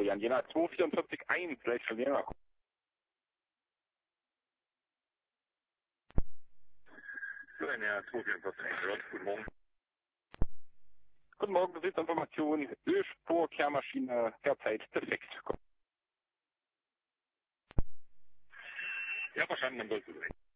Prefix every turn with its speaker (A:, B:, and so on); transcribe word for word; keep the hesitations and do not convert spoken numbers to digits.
A: Florian Jena zwei vierundvierzig eins, gleich von Jena.
B: Florian Jena zwei vierundvierzig eins, guten Morgen.
A: Guten Morgen, Besitzinformation, Ölspur, Kehrmaschine, derzeit defekt.
B: Ja, verstanden, dann sollst du sein.